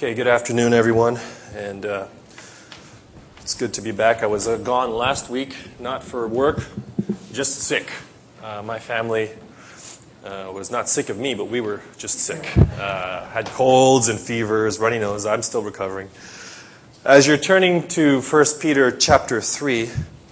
Okay, good afternoon, everyone, and it's good to be back. I was gone last week, not for work, just sick. My family was not sick of me, but we were just sick. Had colds and fevers, runny nose. I'm still recovering. As you're turning to 1 Peter chapter 3,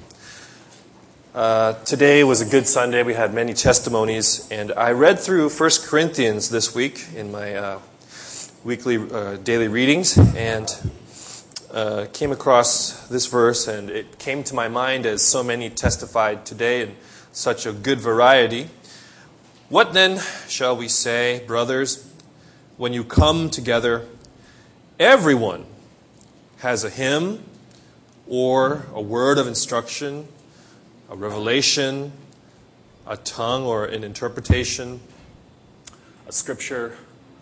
today was a good Sunday. We had many testimonies, and I read through 1 Corinthians this week in my weekly daily readings, and came across this verse, and it came to my mind as so many testified today in such a good variety. What then shall we say, brothers, when you come together? Everyone has a hymn or a word of instruction, a revelation, a tongue or an interpretation, a scripture,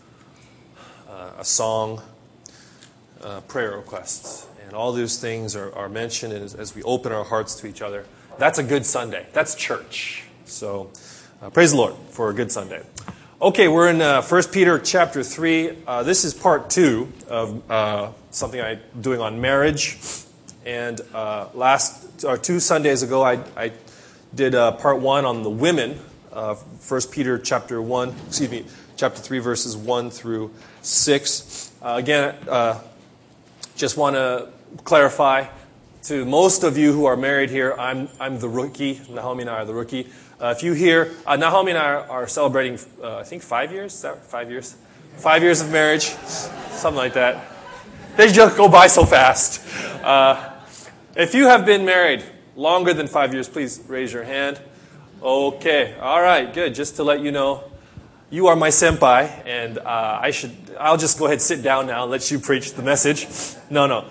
a song, prayer requests. And all those things are mentioned as we open our hearts to each other. That's a good Sunday. That's church. So praise the Lord for a good Sunday. Okay, we're in 1 Peter chapter 3. This is part 2 of something I'm doing on marriage. And 2 Sundays ago, I did part 1 on the women. 1 Peter chapter 3, verses 1 through 6. Again, just want to clarify to most of you who are married here, I'm the rookie. Naomi and I are the rookie. If you hear, Naomi and I are celebrating, I think 5 years? Is that 5 years? 5 years of marriage, something like that. They just go by so fast. If you have been married longer than 5 years, please raise your hand. Okay, all right, good. Just to let you know, you are my senpai, and I'll just go ahead and sit down now and let you preach the message. No.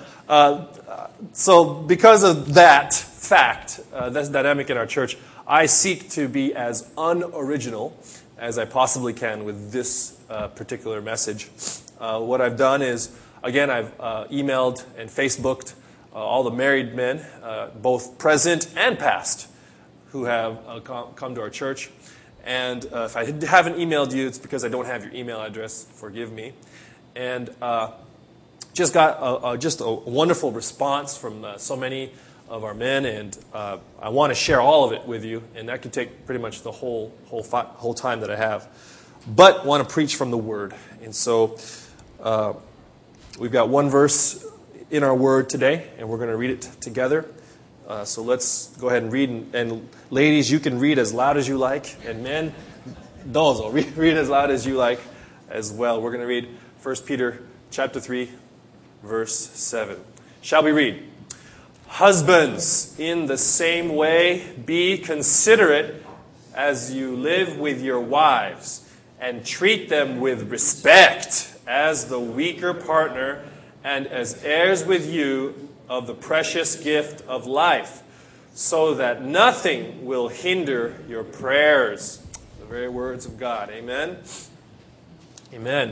So because of that fact, that's dynamic in our church, I seek to be as unoriginal as I possibly can with this particular message. What I've done is, again, I've emailed and Facebooked all the married men, both present and past, who have come to our church. And if I haven't emailed you, it's because I don't have your email address. Forgive me. And just got just a wonderful response from so many of our men, and I want to share all of it with you. And that could take pretty much the whole time that I have. But want to preach from the Word. And so we've got one verse in our Word today, and we're going to read it together. So let's go ahead and read. And ladies, you can read as loud as you like. And men, dozo, read as loud as you like as well. We're going to read 1 Peter chapter 3, verse 7. Shall we read? Husbands, in the same way, be considerate as you live with your wives, and treat them with respect as the weaker partner and as heirs with you of the precious gift of life, so that nothing will hinder your prayers. The very words of God. Amen? Amen.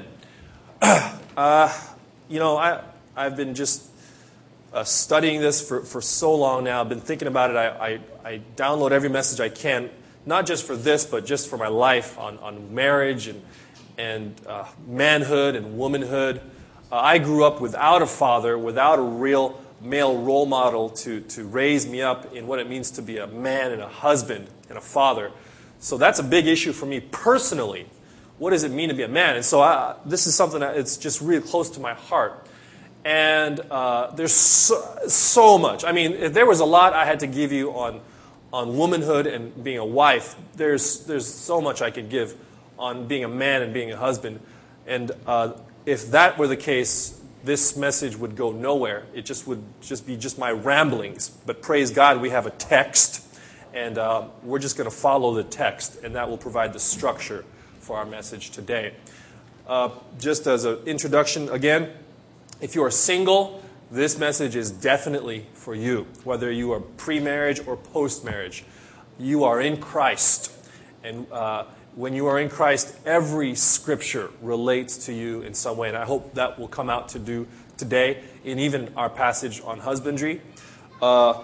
I've been just studying this for so long now. I've been thinking about it. I download every message I can, not just for this, but just for my life on marriage and manhood and womanhood. I grew up without a father, without a real male role model to raise me up in what it means to be a man and a husband and a father. So that's a big issue for me personally. What does it mean to be a man? And so this is something that's just really close to my heart. And there's so much. I mean, if there was a lot I had to give you on womanhood and being a wife, there's so much I could give on being a man and being a husband. And if that were the case, this message would go nowhere. It would be my ramblings. But praise God, we have a text, and we're just going to follow the text, and that will provide the structure for our message today. Just as an introduction, again, if you are single, this message is definitely for you. Whether you are pre-marriage or post-marriage, you are in Christ. And when you are in Christ, every scripture relates to you in some way. And I hope that will come out to do today in even our passage on husbandry. What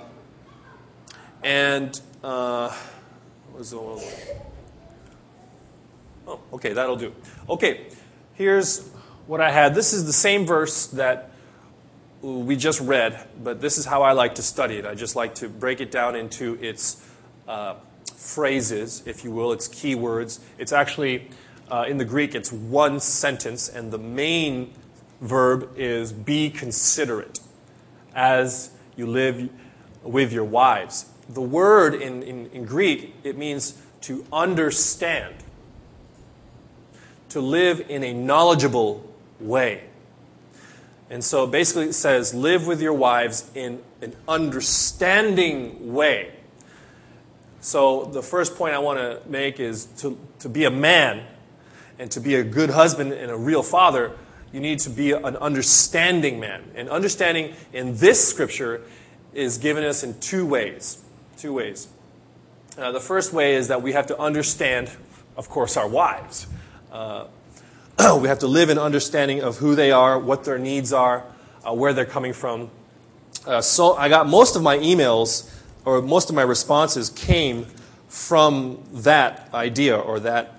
was the one? Oh, okay, that'll do. Okay, here's what I had. This is the same verse that we just read, but this is how I like to study it. I just like to break it down into its phrases, if you will, its key words. It's actually, in the Greek, it's one sentence, and the main verb is be considerate as you live with your wives. The word in Greek, it means to understand, to live in a knowledgeable way. And so basically it says, live with your wives in an understanding way. So the first point I want to make is to be a man and to be a good husband and a real father, you need to be an understanding man. And understanding in this scripture is given us in two ways. The first way is that we have to understand, of course, our wives. We have to live in understanding of who they are, what their needs are, where they're coming from. So I got most of my emails, or most of my responses came from that idea or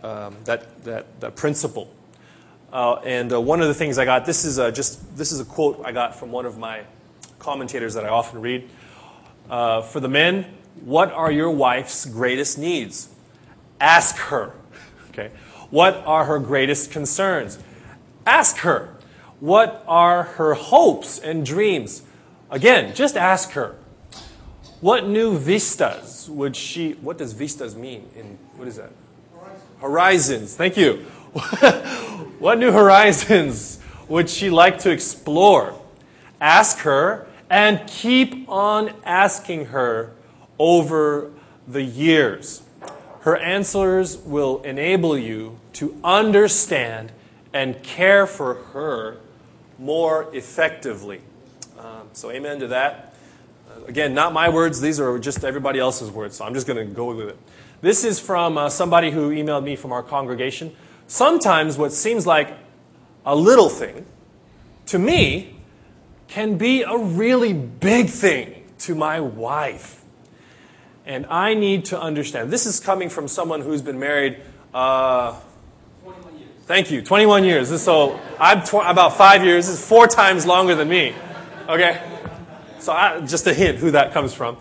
that principle. And one of the things I got, this is a quote I got from one of my commentators that I often read. For the men, what are your wife's greatest needs? Ask her. Okay. What are her greatest concerns? Ask her. What are her hopes and dreams? Again, just ask her. What new vistas would she... What does vistas mean? What is that? Horizons. Thank you. What new horizons would she like to explore? Ask her and keep on asking her over the years. Her answers will enable you to understand and care for her more effectively. So amen to that. Again, not my words. These are just everybody else's words, so I'm just going to go with it. This is from somebody who emailed me from our congregation. Sometimes what seems like a little thing, to me, can be a really big thing to my wife. And I need to understand. This is coming from someone who's been married 21 years. Thank you. 21 years. So I'm about 5 years. This is 4 times longer than me. Okay? So just a hint who that comes from.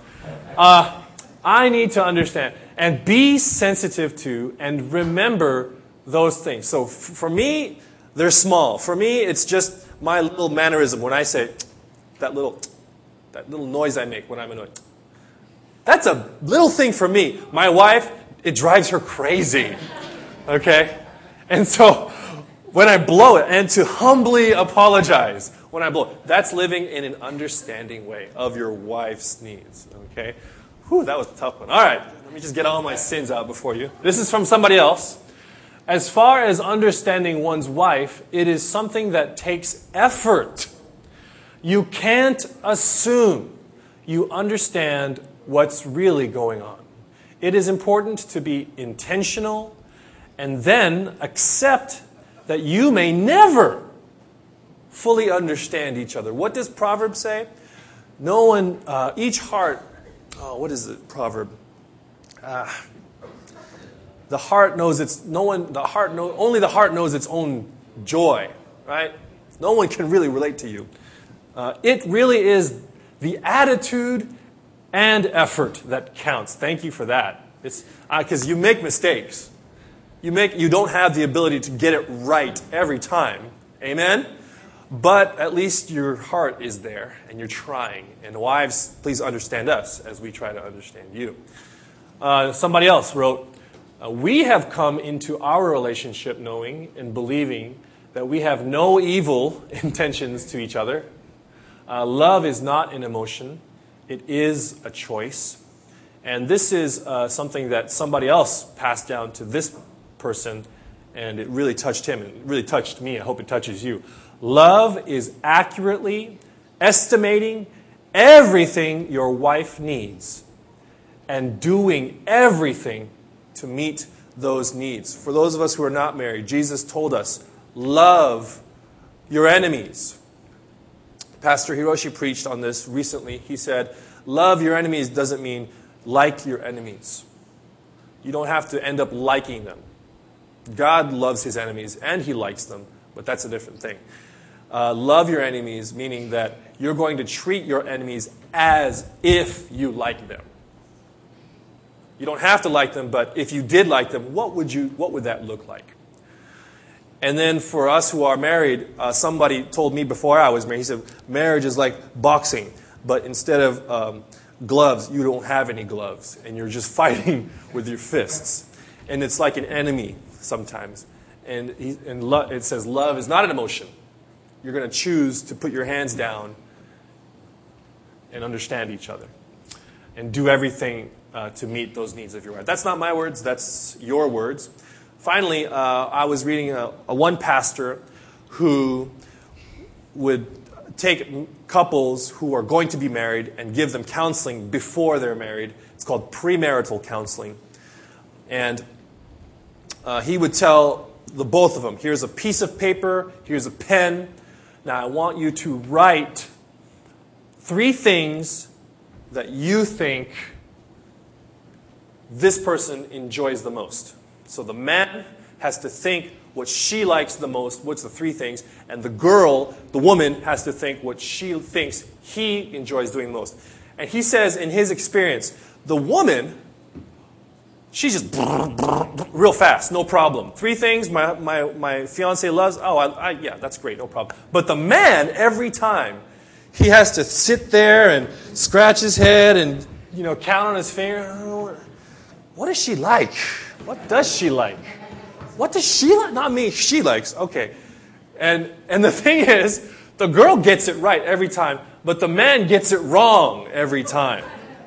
I need to understand and be sensitive to and remember those things. So for me, they're small. For me, it's just my little mannerism when I say that little noise I make when I'm annoyed. That's a little thing for me. My wife, it drives her crazy. Okay? And so when I blow it, and to humbly apologize when I blow it, that's living in an understanding way of your wife's needs. Okay? Whew, that was a tough one. All right, let me just get all my sins out before you. This is from somebody else. As far as understanding one's wife, it is something that takes effort. You can't assume you understand what's really going on. It is important to be intentional and then accept that you may never fully understand each other. What does Proverbs say? No one, each heart, what is the proverb? The heart knows only the heart knows its own joy, right? No one can really relate to you. It really is the attitude and effort that counts. Thank you for that. It's because you make mistakes. You don't have the ability to get it right every time. Amen? But at least your heart is there and you're trying. And wives, please understand us as we try to understand you. Somebody else wrote, we have come into our relationship knowing and believing that we have no evil intentions to each other. Love is not an emotion. It is a choice. And this is something that somebody else passed down to this person, and it really touched him, and it really touched me. I hope it touches you. Love is accurately estimating everything your wife needs and doing everything to meet those needs. For those of us who are not married, Jesus told us, love your enemies. Pastor Hiroshi preached on this recently. He said, love your enemies doesn't mean like your enemies. You don't have to end up liking them. God loves his enemies and he likes them, but that's a different thing. Love your enemies, meaning that you're going to treat your enemies as if you like them. You don't have to like them, but if you did like them, what would that look like? And then for us who are married, somebody told me before I was married, he said, marriage is like boxing, but instead of gloves, you don't have any gloves, and you're just fighting with your fists. And it's like an enemy sometimes. And it says love is not an emotion. You're going to choose to put your hands down and understand each other and do everything to meet those needs of your wife. That's not my words, that's your words. Finally, I was reading one pastor who would take couples who are going to be married and give them counseling before they're married. It's called premarital counseling. And he would tell the both of them, here's a piece of paper, here's a pen. Now I want you to write 3 things that you think this person enjoys the most. So the man has to think what she likes the most, what's the 3 things, and the girl, the woman, has to think what she thinks he enjoys doing most. And he says in his experience, the woman, she's just real fast, no problem. 3 things my fiance loves, yeah, that's great, no problem. But the man, every time, he has to sit there and scratch his head and count on his finger. What does she like? What does she like? What does she like? Not me. She likes. Okay. And the thing is, the girl gets it right every time, but the man gets it wrong every time.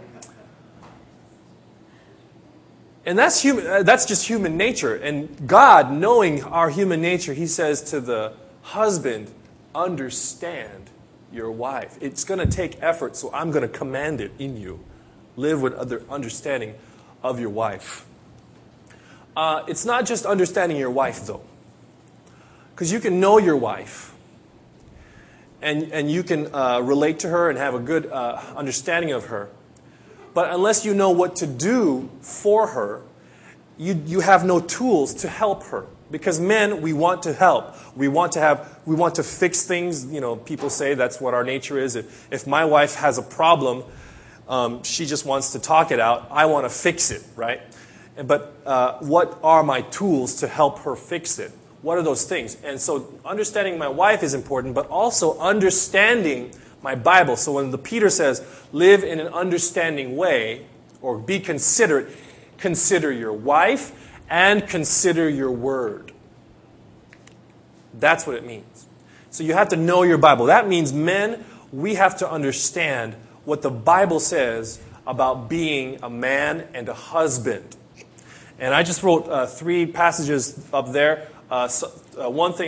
And that's just human nature. And God, knowing our human nature, He says to the husband, understand your wife. It's going to take effort, so I'm going to command it in you. Live with other understanding of your wife. It's not just understanding your wife, though. Because you can know your wife. And you can relate to her and have a good understanding of her. But unless you know what to do for her, you have no tools to help her. Because men, we want to help. We want to fix things. People say that's what our nature is. If my wife has a problem, she just wants to talk it out. I want to fix it, right? But what are my tools to help her fix it? What are those things? And so understanding my wife is important, but also understanding my Bible. So when Peter says, live in an understanding way, or be considerate, consider your wife and consider your word. That's what it means. So you have to know your Bible. That means, men, we have to understand what the Bible says about being a man and a husband. And I just wrote 3 passages up there. One thing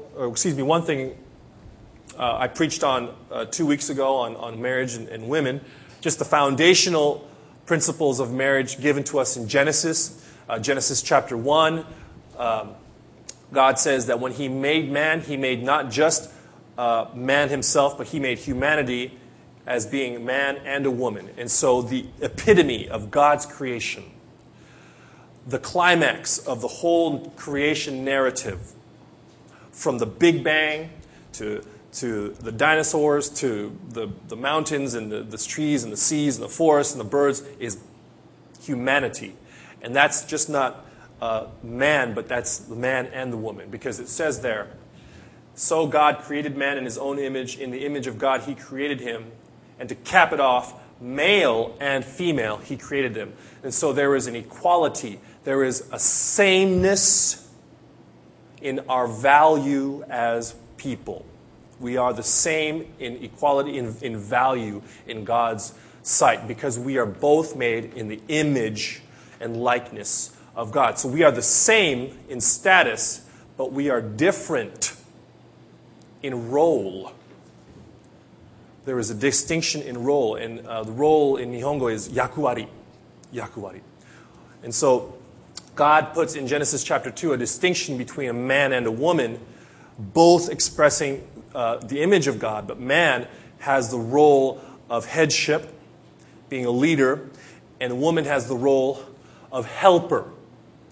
I preached on 2 weeks ago on marriage and women, just the foundational principles of marriage given to us in Genesis. Genesis chapter 1, God says that when He made man, He made not just man himself, but He made humanity as being man and a woman. And so the epitome of God's creation, the climax of the whole creation narrative, from the Big Bang to the dinosaurs, to the mountains and the trees and the seas and the forests and the birds, is humanity. And that's just not man, but that's the man and the woman. Because it says there, so God created man in His own image. In the image of God He created him. And to cap it off, male and female He created them. And so there is an equality. There is a sameness in our value as people. We are the same in equality, in value in God's sight, because we are both made in the image and likeness of God. So we are the same in status, but we are different in role. There is a distinction in role, and the role in Nihongo is yakuwari. Yakuwari. And so God puts in Genesis chapter 2 a distinction between a man and a woman, both expressing the image of God, but man has the role of headship, being a leader, and the woman has the role of helper.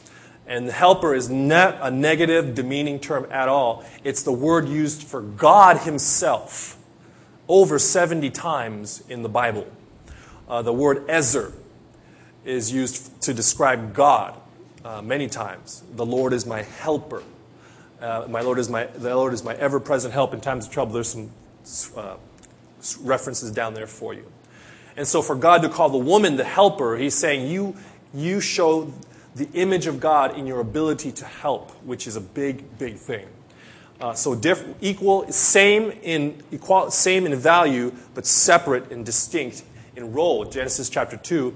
And helper is not a negative, demeaning term at all. It's the word used for God himself over 70 times in the Bible. The word Ezer is used to describe God many times. The Lord is my helper. The Lord is my ever-present help in times of trouble. There's some references down there for you. And so for God to call the woman the helper, he's saying you show the image of God in your ability to help, which is a big, big thing. Same in value, but separate and distinct in role. Genesis chapter 2.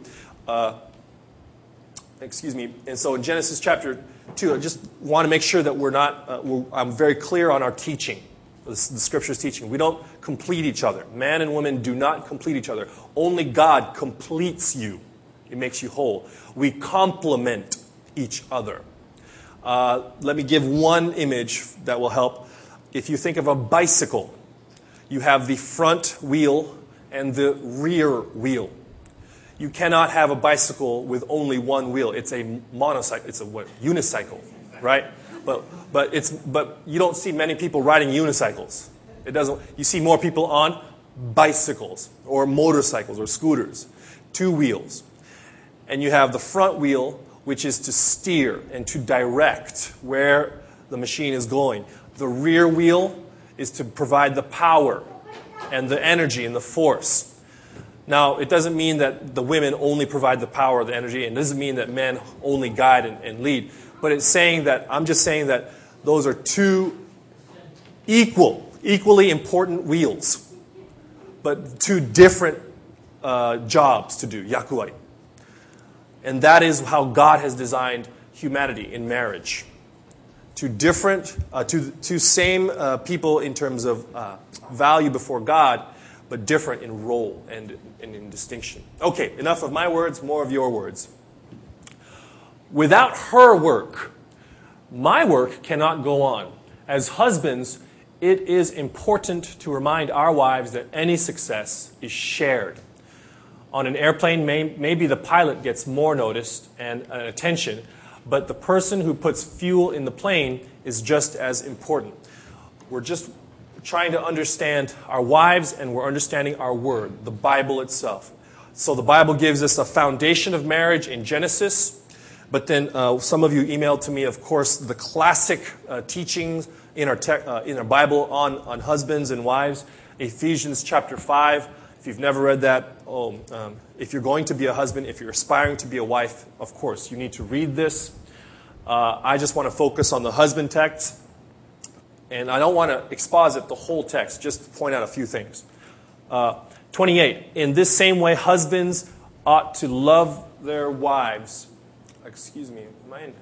And so in Genesis chapter 2, I just want to make sure that I'm very clear on our teaching, the Scripture's teaching. We don't complete each other. Man and woman do not complete each other. Only God completes you. It makes you whole. We complement each other. Let me give one image that will help. If you think of a bicycle, you have the front wheel and the rear wheel. You cannot have a bicycle with only one wheel. It's a monocycle. It's a unicycle, right? But you don't see many people riding unicycles. You see more people on bicycles or motorcycles or scooters, 2 wheels. And you have the front wheel, which is to steer and to direct where the machine is going. The rear wheel is to provide the power and the energy and the force. Now, it doesn't mean that the women only provide the power, the energy, and it doesn't mean that men only guide and lead. But I'm just saying that those are 2 equally important wheels, but 2 different jobs to do, yakuwari. And that is how God has designed humanity in marriage. 2 same people in terms of value before God, but different in role and in distinction. Okay, enough of my words, more of your words. Without her work, my work cannot go on. As husbands, it is important to remind our wives that any success is shared. On an airplane, maybe the pilot gets more notice and attention, but the person who puts fuel in the plane is just as important. We're just trying to understand our wives, and we're understanding our word, the Bible itself. So the Bible gives us a foundation of marriage in Genesis, but then some of you emailed to me, of course, the classic teachings in our Bible on husbands and wives, Ephesians chapter 5. If you've never read that, if you're going to be a husband, if you're aspiring to be a wife, of course, you need to read this. I just want to focus on the husband text. And I don't want to exposit the whole text, just point out a few things. 28, in this same way, husbands ought to love their wives. Excuse me, am I in?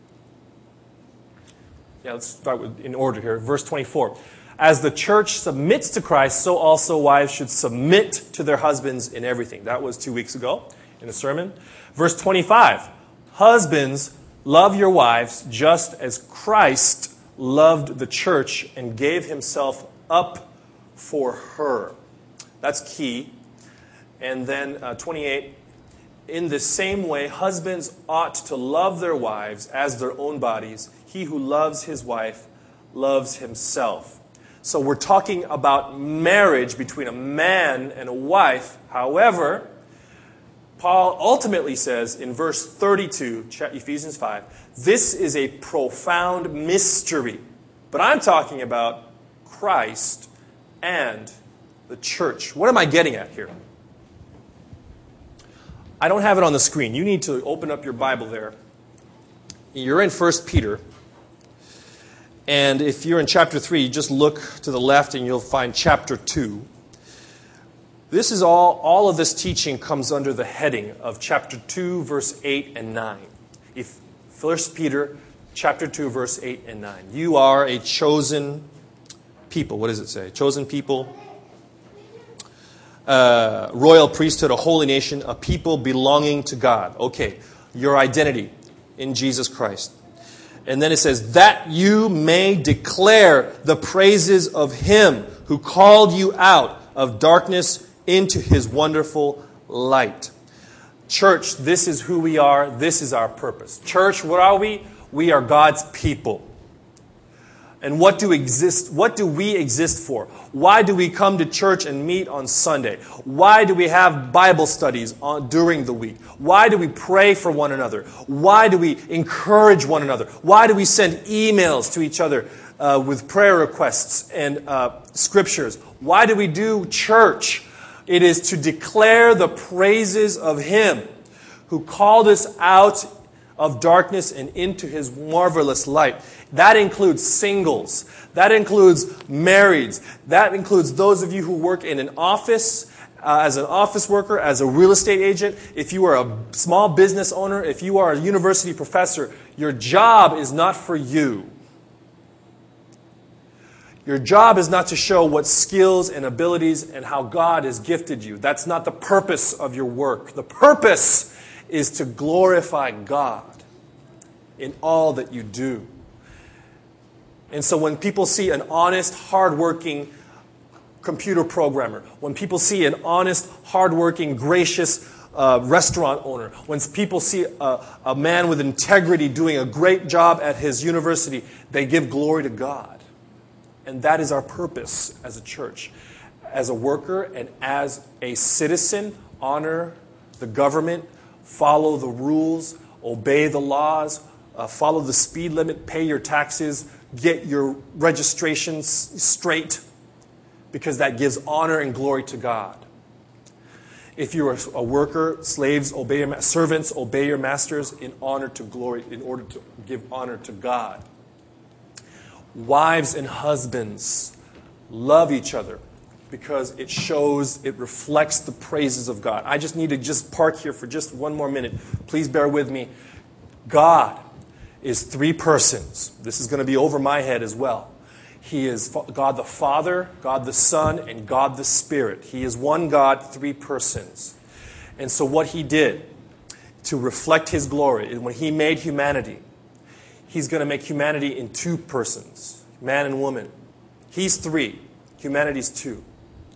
Yeah, let's start in order here. Verse 24. As the church submits to Christ, so also wives should submit to their husbands in everything. That was 2 weeks ago in the sermon. Verse 25. Husbands, love your wives just as Christ loved the church and gave himself up for her. That's key. And then 28, in the same way, husbands ought to love their wives as their own bodies. He who loves his wife loves himself. So we're talking about marriage between a man and a wife. However, Paul ultimately says in verse 32, Ephesians 5, this is a profound mystery. But I'm talking about Christ and the church. What am I getting at here? I don't have it on the screen. You need to open up your Bible there. You're in 1 Peter. And if you're in chapter 3, just look to the left and you'll find chapter 2. This is all of this teaching comes under the heading of chapter 2, verse 8 and 9. 1 Peter chapter 2, verse 8 and 9. You are a chosen people. What does it say? Chosen people, royal priesthood, a holy nation, a people belonging to God. Okay, your identity in Jesus Christ. And then it says, that you may declare the praises of him who called you out of darkness into his wonderful light. Church, this is who we are. This is our purpose. Church, what are we? We are God's people. And what do we exist for? Why do we come to church and meet on Sunday? Why do we have Bible studies during the week? Why do we pray for one another? Why do we encourage one another? Why do we send emails to each other with prayer requests and scriptures? Why do we do church? It is to declare the praises of Him who called us out of darkness and into His marvelous light. That includes singles. That includes marrieds. That includes those of you who work in an office, as an office worker, as a real estate agent. If you are a small business owner, if you are a university professor, your job is not for you. Your job is not to show what skills and abilities and how God has gifted you. That's not the purpose of your work. The purpose is to glorify God in all that you do. And so when people see an honest, hardworking computer programmer, when people see an honest, hardworking, gracious restaurant owner, when people see a man with integrity doing a great job at his university, they give glory to God. And that is our purpose as a church. As a worker and as a citizen, honor the government, follow the rules, obey the laws, follow the speed limit, pay your taxes, get your registrations straight, because that gives honor and glory to God. If you're a worker, slaves, obey your servants, obey your masters in order to give honor to God. Wives and husbands, love each other because it reflects the praises of God. I just need to park here for just one more minute. Please bear with me. God is three persons. This is going to be over my head as well. He is God the Father, God the Son, and God the Spirit. He is one God, three persons. And so what He did to reflect His glory, when He made humanity, He's going to make humanity in two persons, man and woman. He's three, humanity's two.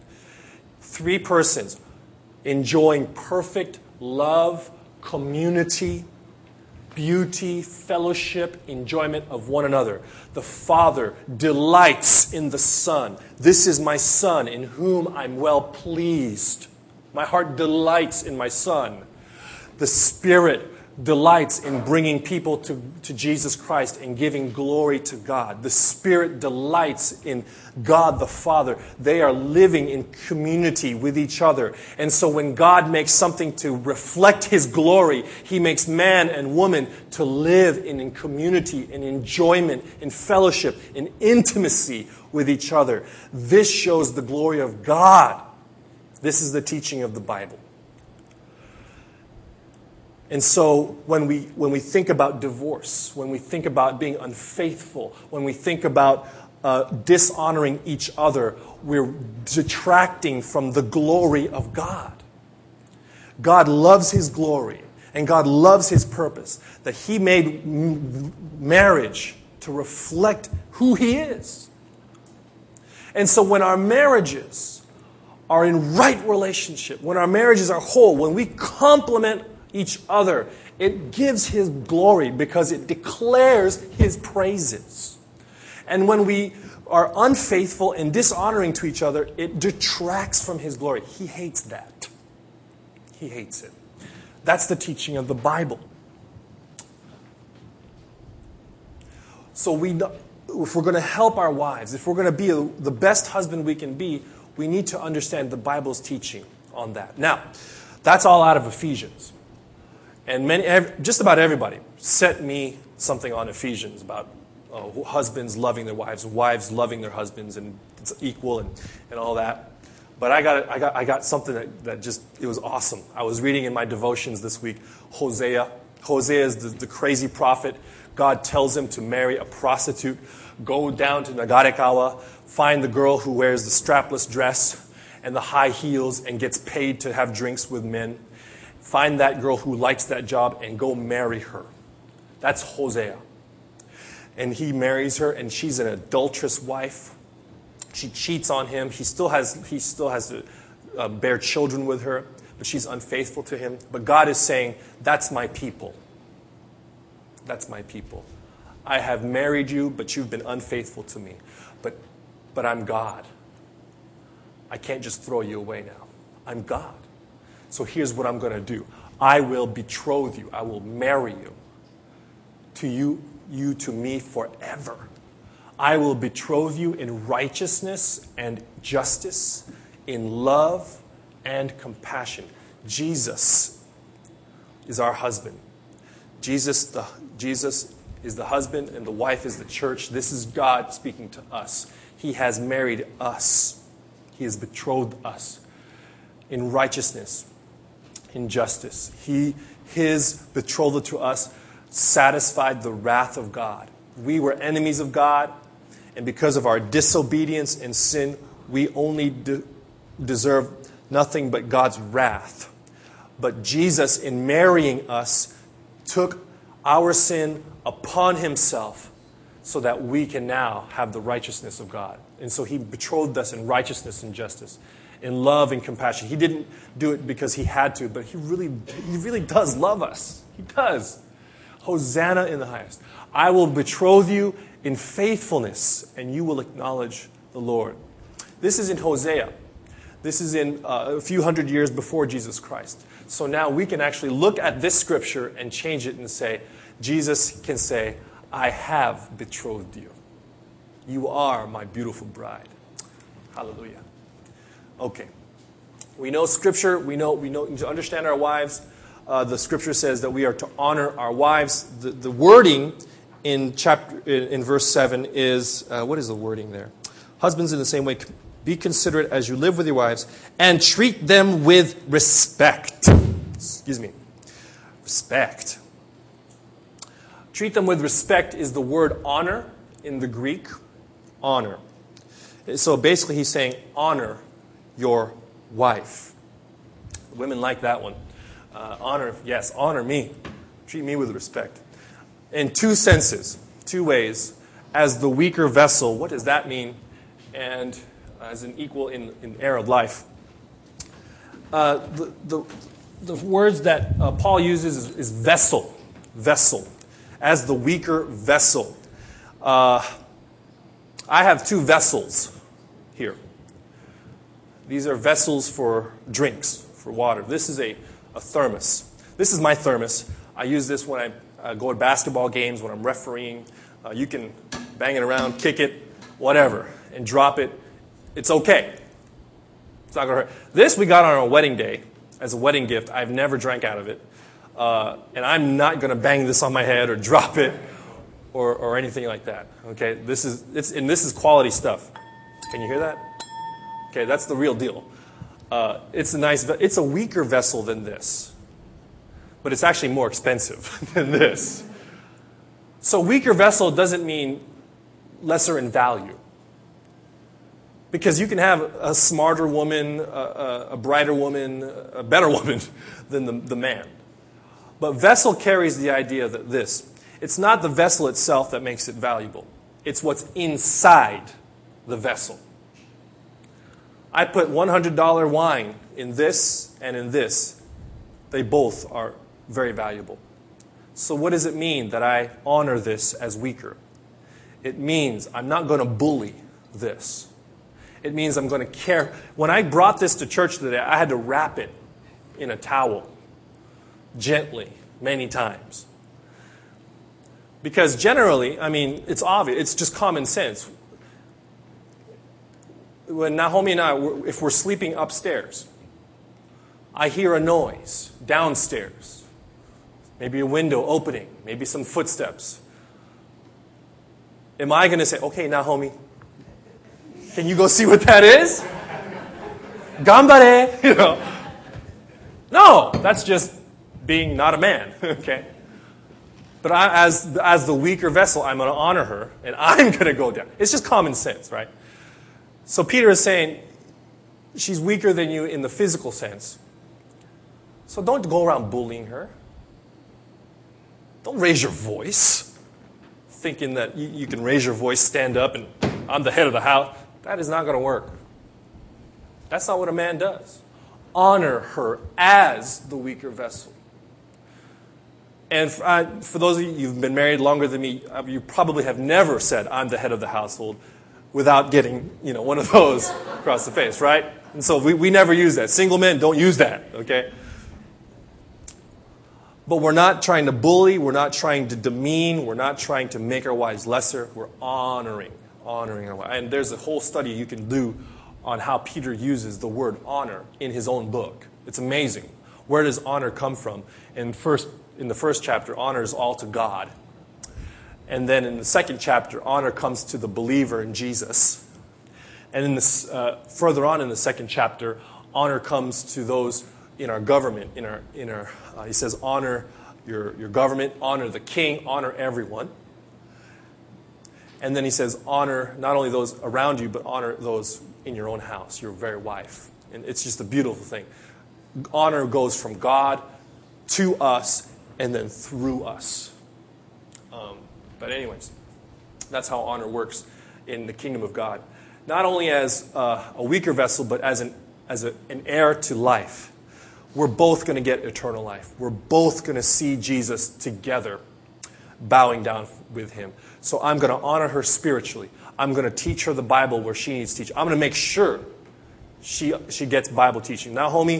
Three persons enjoying perfect love, community, beauty, fellowship, enjoyment of one another. The Father delights in the Son. This is my Son in whom I'm well pleased. My heart delights in my Son. The Spirit delights in bringing people to Jesus Christ and giving glory to God. The Spirit delights in God the Father. They are living in community with each other. And so when God makes something to reflect His glory, He makes man and woman to live in community, in enjoyment, in fellowship, in intimacy with each other. This shows the glory of God. This is the teaching of the Bible. And so when we think about divorce, when we think about being unfaithful, when we think about dishonoring each other, we're detracting from the glory of God. God loves His glory, and God loves His purpose, that He made marriage to reflect who He is. And so when our marriages are in right relationship, when our marriages are whole, when we complement each other, it gives His glory because it declares His praises. And when we are unfaithful and dishonoring to each other, it detracts from His glory. He hates that. He hates it. That's the teaching of the Bible. So if we're going to help our wives, if we're going to be the best husband we can be, we need to understand the Bible's teaching on that. Now, that's all out of Ephesians. And just about everybody sent me something on Ephesians about husbands loving their wives, wives loving their husbands, and it's equal and all that. But I got something that just, it was awesome. I was reading in my devotions this week, Hosea. Hosea is the crazy prophet. God tells him to marry a prostitute, go down to Nagarikawa, find the girl who wears the strapless dress and the high heels and gets paid to have drinks with men. Find that girl who likes that job and go marry her. That's Hosea. And he marries her, and she's an adulterous wife. She cheats on him. He still has to bear children with her, but she's unfaithful to him. But God is saying, that's my people. That's my people. I have married you, but you've been unfaithful to me. But I'm God. I can't just throw you away now. I'm God. So here's what I'm going to do. I will betroth you. I will marry you to me forever. I will betroth you in righteousness and justice, in love and compassion. Jesus is our husband. Jesus is the husband and the wife is the church. This is God speaking to us. He has married us. He has betrothed us in righteousness, in justice. His betrothal to us satisfied the wrath of God. We were enemies of God, and because of our disobedience and sin, we only deserve nothing but God's wrath. But Jesus, in marrying us, took our sin upon himself so that we can now have the righteousness of God. And so he betrothed us in righteousness and justice, in love and compassion. He didn't do it because he had to, but he really does love us. He does. Hosanna in the highest. I will betroth you in faithfulness, and you will acknowledge the Lord. This is in Hosea. This is in a few hundred years before Jesus Christ. So now we can actually look at this scripture and change it and say, Jesus can say, I have betrothed you. You are my beautiful bride. Hallelujah. Okay. We know scripture. We know to understand our wives. The scripture says that we are to honor our wives. The wording in verse 7 is, what is the wording there? Husbands, in the same way, be considerate as you live with your wives and treat them with respect. Excuse me. Respect. Treat them with respect is the word honor in the Greek. Honor. So basically he's saying honor your wife. Women like that one. Honor, yes, honor me. Treat me with respect. In two senses, two ways. As the weaker vessel, what does that mean? And as an equal in heir of life. The words that Paul uses is vessel. Vessel. As the weaker vessel. I have two vessels here. These are vessels for drinks, for water. This is a thermos. This is my thermos. I use this when I go to basketball games, when I'm refereeing. You can bang it around, kick it, whatever, and drop it. It's okay. It's not going to hurt. This we got on our wedding day as a wedding gift. I've never drank out of it. And I'm not going to bang this on my head or drop it or anything like that. Okay, this is quality stuff. Can you hear that? Okay, that's the real deal. It's a weaker vessel than this, but it's actually more expensive than this. So weaker vessel doesn't mean lesser in value. Because you can have a smarter woman, a brighter woman, a better woman than the man. But vessel carries the idea that it's not the vessel itself that makes it valuable. It's what's inside the vessel. I put $100 wine in this and in this. They both are very valuable. So what does it mean that I honor this as weaker? It means I'm not going to bully this. It means I'm going to care. When I brought this to church today, I had to wrap it in a towel gently many times. Because generally, it's obvious. It's just common sense. When Naomi and I, if we're sleeping upstairs, I hear a noise downstairs. Maybe a window opening, maybe some footsteps. Am I going to say, okay, Naomi, can you go see what that is? Gambare! No, that's just being not a man, okay? But as the weaker vessel, I'm going to honor her, and I'm going to go down. It's just common sense, right? So Peter is saying, she's weaker than you in the physical sense. So don't go around bullying her. Don't raise your voice, thinking that you can raise your voice, stand up, and I'm the head of the house. That is not going to work. That's not what a man does. Honor her as the weaker vessel. And for those of you who've been married longer than me, you probably have never said, I'm the head of the household, without getting, one of those across the face, right? And so we never use that. Single men, don't use that, okay? But we're not trying to bully. We're not trying to demean. We're not trying to make our wives lesser. We're honoring our wives. And there's a whole study you can do on how Peter uses the word honor in his own book. It's amazing. Where does honor come from? In the first chapter, honor is all to God. And then in the second chapter, honor comes to the believer in Jesus. And in this, further on in the second chapter, honor comes to those in our government. He says, honor your government, honor the king, honor everyone. And then he says, honor not only those around you, but honor those in your own house, your very wife. And it's just a beautiful thing. Honor goes from God to us and then through us. But anyways, that's how honor works in the kingdom of God. Not only as a weaker vessel, but as an heir to life. We're both going to get eternal life. We're both going to see Jesus together, bowing down with him. So I'm going to honor her spiritually. I'm going to teach her the Bible where she needs to teach. I'm going to make sure she gets Bible teaching. Now, homie,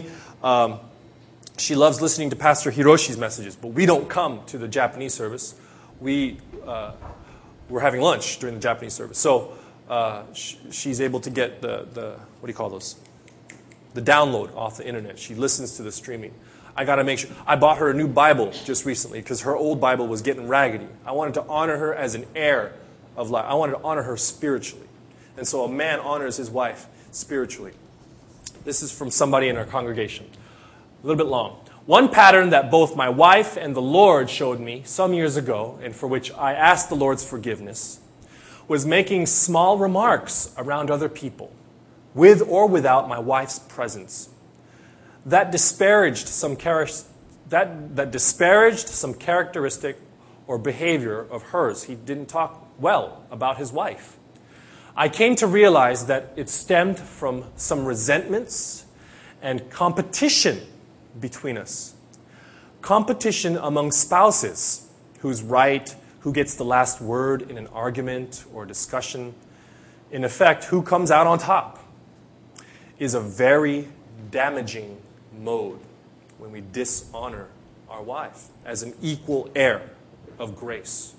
she loves listening to Pastor Hiroshi's messages, but we don't come to the Japanese service. We're having lunch during the Japanese service. So she's able to get the what do you call those? The download off the internet. She listens to the streaming. I got to make sure. I bought her a new Bible just recently because her old Bible was getting raggedy. I wanted to honor her as an heir of life. I wanted to honor her spiritually. And so a man honors his wife spiritually. This is from somebody in our congregation. A little bit long. One pattern that both my wife and the Lord showed me some years ago, and for which I asked the Lord's forgiveness, was making small remarks around other people, with or without my wife's presence. That disparaged some characteristic or behavior of hers. He didn't talk well about his wife. I came to realize that it stemmed from some resentments and competition between us. Competition among spouses, who's right, who gets the last word in an argument or discussion. In effect, who comes out on top, is a very damaging mode when we dishonor our wife as an equal heir of grace.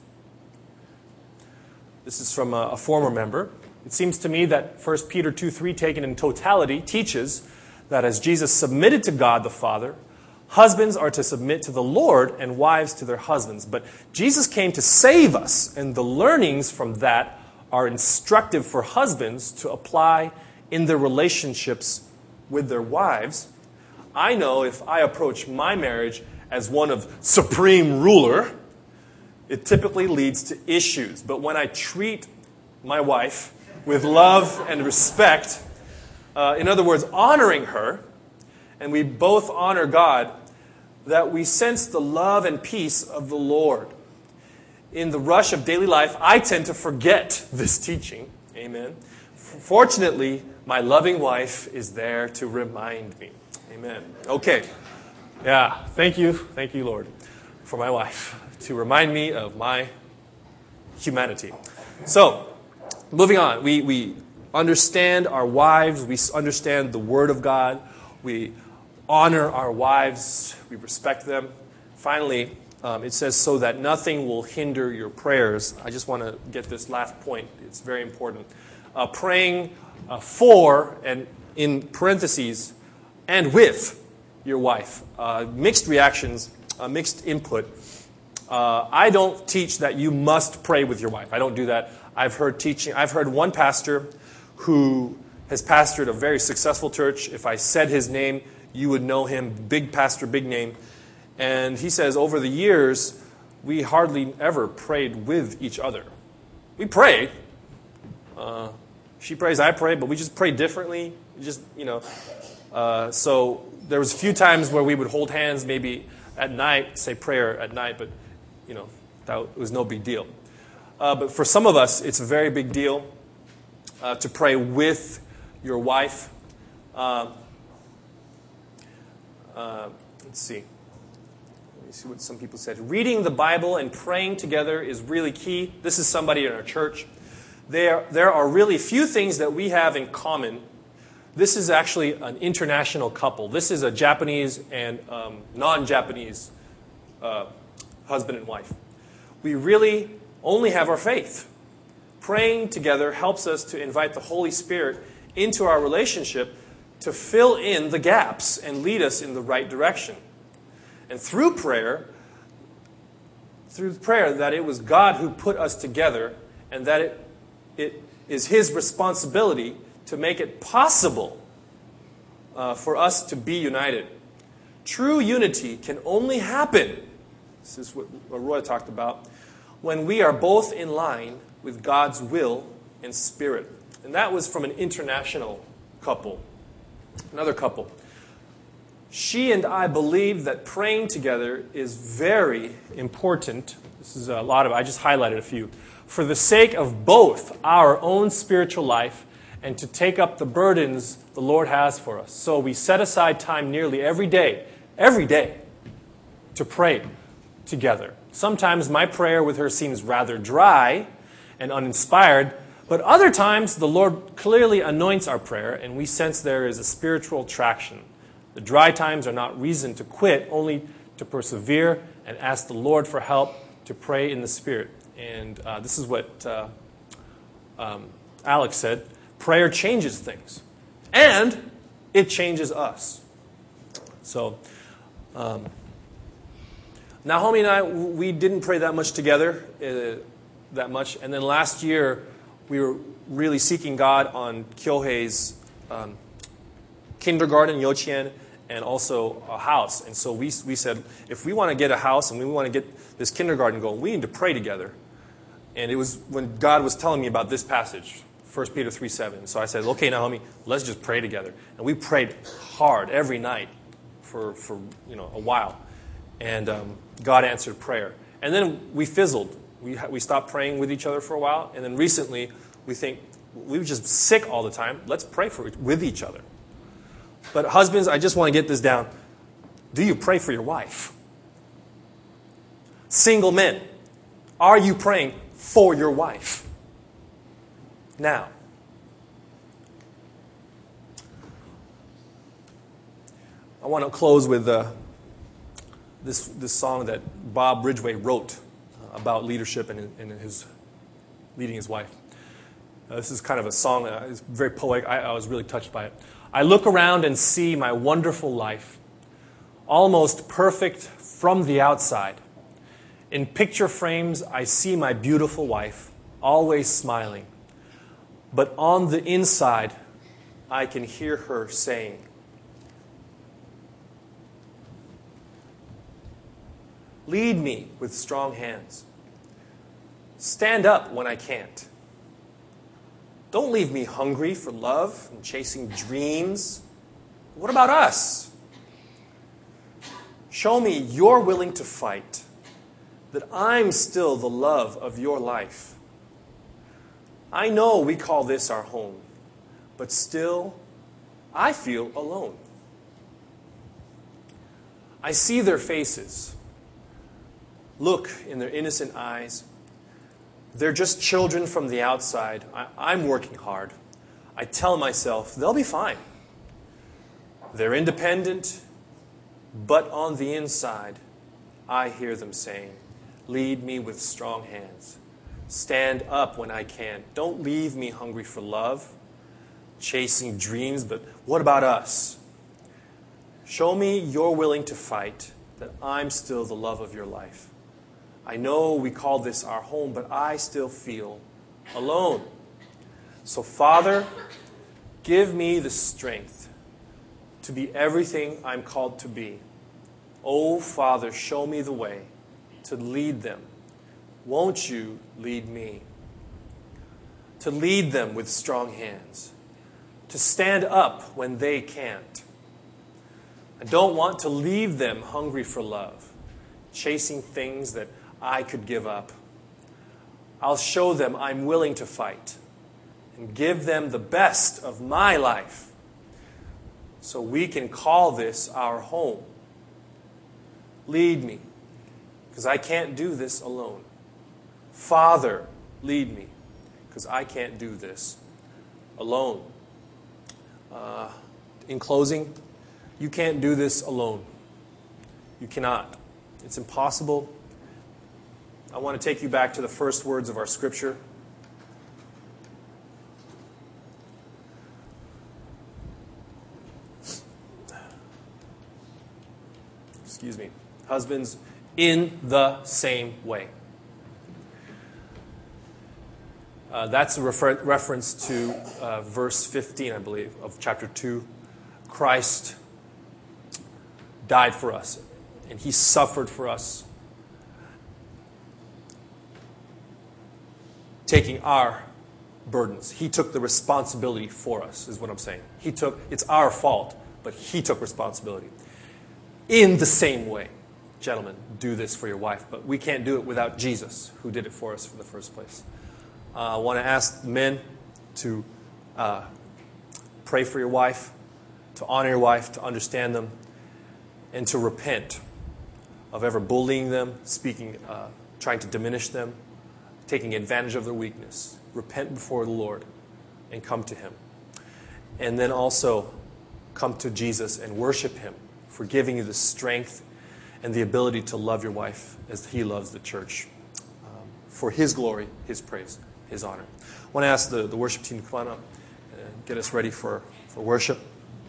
This is from a former member. It seems to me that 1 Peter 2:3, taken in totality, teaches that as Jesus submitted to God the Father, husbands are to submit to the Lord and wives to their husbands. But Jesus came to save us, and the learnings from that are instructive for husbands to apply in their relationships with their wives. I know if I approach my marriage as one of supreme ruler, it typically leads to issues. But when I treat my wife with love and respect, in other words, honoring her, and we both honor God, that we sense the love and peace of the Lord. In the rush of daily life, I tend to forget this teaching. Amen. Fortunately, my loving wife is there to remind me. Amen. Okay. Yeah. Thank you, Lord, for my wife to remind me of my humanity. So, moving on. We understand our wives. We understand the Word of God. We honor our wives. We respect them. Finally, it says, so that nothing will hinder your prayers. I just want to get this last point. It's very important. Praying for, and in parentheses, and with your wife. Mixed reactions, mixed input. I don't teach that you must pray with your wife. I don't do that. I've heard one pastor who has pastored a very successful church. If I said his name, you would know him. Big pastor, big name. And he says, over the years, we hardly ever prayed with each other. We prayed. She prays, I pray, but we just pray differently. So there was a few times where we would hold hands, maybe at night, say prayer at night, but that was no big deal. But for some of us, it's a very big deal to pray with your wife. Let's see. me see what some people said. Reading the Bible and praying together is really key. This is somebody in our church. There are really few things that we have in common. This is actually an international couple. This is a Japanese and non-Japanese husband and wife. We really only have our faith. Praying together helps us to invite the Holy Spirit into our relationship to fill in the gaps and lead us in the right direction. And through prayer, that it was God who put us together, and that it is His responsibility to make it possible for us to be united. True unity can only happen, this is what Roy talked about, when we are both in line with God's will and spirit. And that was from an international couple. Another couple. She and I believe that praying together is very important. This is a lot of, I just highlighted a few. For the sake of both our own spiritual life and to take up the burdens the Lord has for us. So we set aside time nearly every day, to pray together. Sometimes my prayer with her seems rather dry and uninspired, but other times the Lord clearly anoints our prayer and we sense there is a spiritual traction. The dry times are not reason to quit, only to persevere and ask the Lord for help to pray in the Spirit. And this is what Alex said. Prayer changes things. And it changes us. So, Naomi and I, we didn't pray that much together, And then last year, we were really seeking God on Kyohei's kindergarten, yochien, and also a house. And so we said, if we want to get a house and we want to get this kindergarten going, we need to pray together. And it was when God was telling me about this passage, 1 Peter 3:7. So I said, okay, Naomi, let's just pray together. And we prayed hard every night for a while. And God answered prayer. And then we fizzled. We stopped praying with each other for a while. And then recently, we think, we were just sick all the time. Let's pray with each other. But husbands, I just want to get this down. Do you pray for your wife? Single men, are you praying for your wife? Now, I want to close with this song that Bob Ridgway wrote about leadership and his leading his wife. This is kind of a song, it's very poetic. I was really touched by it. I look around and see my wonderful life, almost perfect from the outside. In picture frames, I see my beautiful wife, always smiling. But on the inside, I can hear her saying, lead me with strong hands. Stand up when I can't. Don't leave me hungry for love and chasing dreams. What about us? Show me you're willing to fight, that I'm still the love of your life. I know we call this our home, but still, I feel alone. I see their faces. Look in their innocent eyes. They're just children from the outside. I'm working hard. I tell myself they'll be fine. They're independent, but on the inside, I hear them saying, lead me with strong hands. Stand up when I can. Don't leave me hungry for love, chasing dreams, but what about us? Show me you're willing to fight, that I'm still the love of your life. I know we call this our home, but I still feel alone. So, Father, give me the strength to be everything I'm called to be. Oh, Father, show me the way to lead them. Won't you lead me? To lead them with strong hands. To stand up when they can't. I don't want to leave them hungry for love, chasing things that I could give up. I'll show them I'm willing to fight and give them the best of my life so we can call this our home. Lead me because I can't do this alone. Father, lead me, because I can't do this alone. In closing, you can't do this alone. You cannot. It's impossible. I want to take you back to the first words of our scripture. Excuse me. Husbands, in the same way. That's a reference to verse 15, I believe, of chapter 2. Christ died for us, and He suffered for us, taking our burdens. He took the responsibility for us, is what I'm saying. It's our fault, but He took responsibility. In the same way, gentlemen, do this for your wife. But we can't do it without Jesus, who did it for us in the first place. I want to ask men to pray for your wife, to honor your wife, to understand them, and to repent of ever bullying them, trying to diminish them, taking advantage of their weakness. Repent before the Lord and come to Him. And then also come to Jesus and worship Him for giving you the strength and the ability to love your wife as He loves the church. For His glory, His praise, His honor. I want to ask the worship team to come on up and get us ready for worship.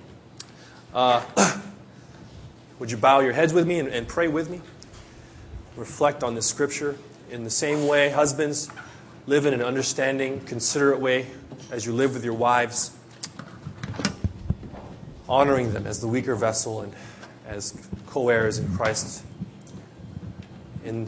Would you bow your heads with me and pray with me? Reflect on this scripture. In the same way, husbands, live in an understanding, considerate way as you live with your wives, honoring them as the weaker vessel and as co-heirs in Christ. In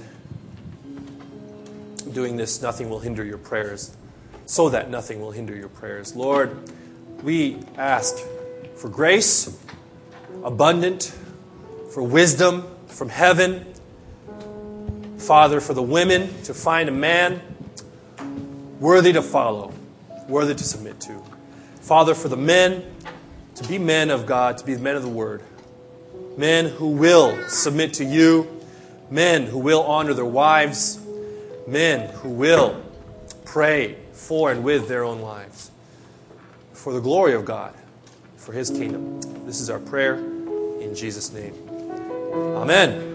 doing this, nothing will hinder your prayers, so that nothing will hinder your prayers. Lord, we ask for grace, abundant, for wisdom from heaven. Father, for the women to find a man worthy to follow, worthy to submit to. Father, for the men to be men of God, to be men of the Word. Men who will submit to you. Men who will honor their wives. Men who will pray for and with their own lives. For the glory of God, for His kingdom. This is our prayer in Jesus' name. Amen.